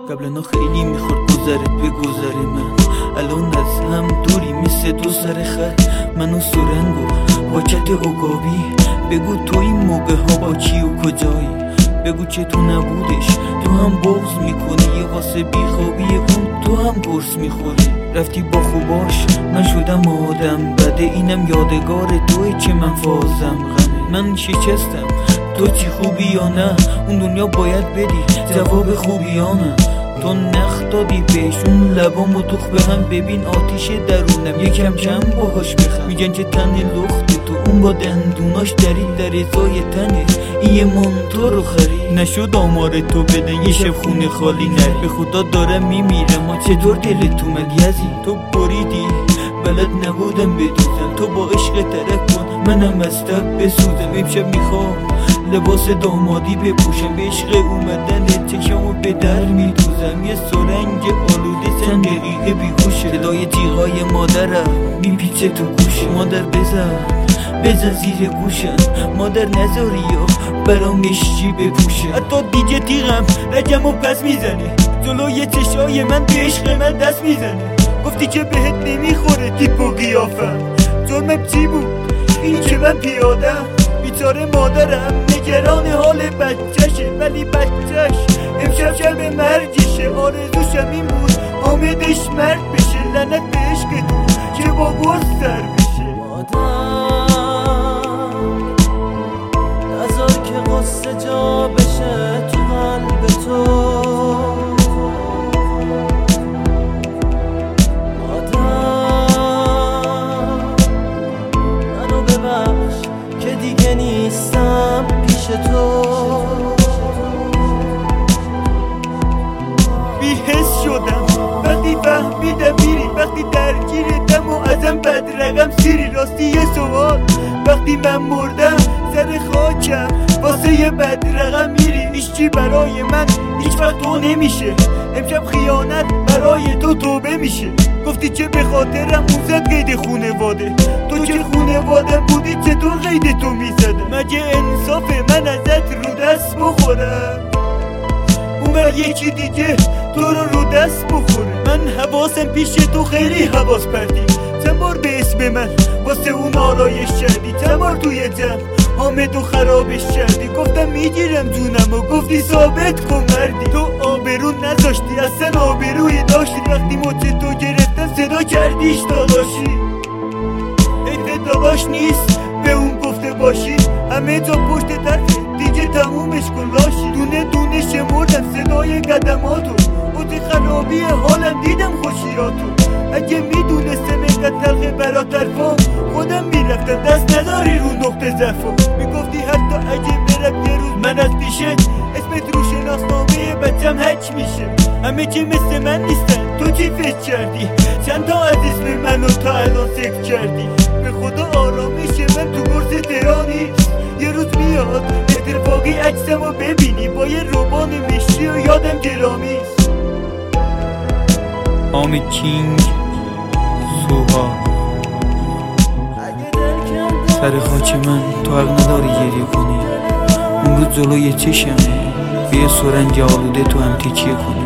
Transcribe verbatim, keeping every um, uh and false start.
قبلنا خیلی میخورد گذرت به گذر من، الان از هم دوری مثل دو سر خر. منو سرنگ و پاکت عقابی، بگو تو این موقع ها با کی و کجایی؟ بگو که تو نبودش تو هم بغض میکنی، یه واسه بیخوابی اون تو هم قرص میخوری. رفتی با خوباش من شدم آدم بده، اینم یادگار توی که من فازم غمه. من شکستم تو چی خوبی یا نه، اون دنیا باید بدی جواب خوبی یا نه. تو نخ دادی بهشون لبامو دوخ به هم، ببین آتیش درونم یکم کم باهاش بخم. میگن که تن لخت تو اون با دندوناش درید در ازای تنه، این یه مانتو رو خرید. نشد آمار تو بدن یه شب خونه خالی نری، به خدا دارم میمیرم ما چطور دلت اومد یزی؟ تو بریدی بلد نبودم بدوزم، تو با عشق ترک کن منم از تب بسوزم. امشب میخوام لباس دامادی بپوشم، به عشق اومدن چشمو به در میدوزم. یه سرنگ آلوده چند دقیقه بیهوشه، صدای جیغای مادرم میپیچه تو گوشه. مادر بزن بزن زیر گوشم، مادر نذاری یا برام مشکی بپوشه. حتی دیگه تیغم رگمو پس میزنه، جلوی چشای من به عشق من دست میزنه. گفتی که بهت نمیخوره تیپ و قیافم، جرمم چی بود این که من پیادم؟ بیچاره مادرم نگران حال بچهشه، ولی بچهش امشب شب مرگشه. آرزوشم این بود حامدش مرد بشه، لعنت به عشق تو که با گرز سر بشه. مادر نذار که قصه جا بشه تو قلب تو، دیگه نیستم پیش تو. بی‌حس شدم وقتی فهمیدم میری، وقتی درگیرتم و ازم بد رقم سیری. راستی یه سوال، وقتی من مردم سر خاکم واسه یه بد رقم میری. هیچی برای من هیچ وقت تو نمیشه، امشب خیانت برای تو توبه میشه. گفتی که به خاطرم موزد قید خونواده، تو که خونواده بودی چطور قید تو میزده؟ مگه انصافه من ازت رو دست بخورم اون یکی دیگه تو رو رو دست بخوره؟ من حواسم پیش تو خیلی حواس پرتی، چند بار به اسم من واسه اون آرایش کردی، چند بار توی جمع حامد و خرابش کردی. گفتم میگیرم جونم و گفتی ثابت کن مردی. تو آبرو نذاشتی اصلا آبروی داشتی، وقتی مچ تو گرفتم صدا کردیش داداشی. حیف داداش نیست به اون گفته باشی، همه جا پشت طرفه دیگه تمومش کن لاشی. دونه دونه شمردم صدای قدماتو، اوج خرابی حالم دیدم خوشیاتو. اگه میدونستم اینقدر تلخه براتر فام، خودم میرفتم دست نداری رو نقطه ضعفم. میگفتی حتی اگه برم یه روز من از پیشت، اسمت رو شناسنامه بچم هک میشه. همه که مثل من نیستن، تو چی فکر کردی؟ چند تا از اسم منو تا الان سکت کردی؟ به خدا آرامش من تو گرز تهرانی، یه روز میاد اتفاقی عکسمو ببینی با یه روبان مشتی و یادم گرامیست. حامد کینگ سوها. سر خاک من تو حق نداری گریه کنی، اون روز جلوی چشم به یه سرنگ آلوده تو هم تکیه کنی.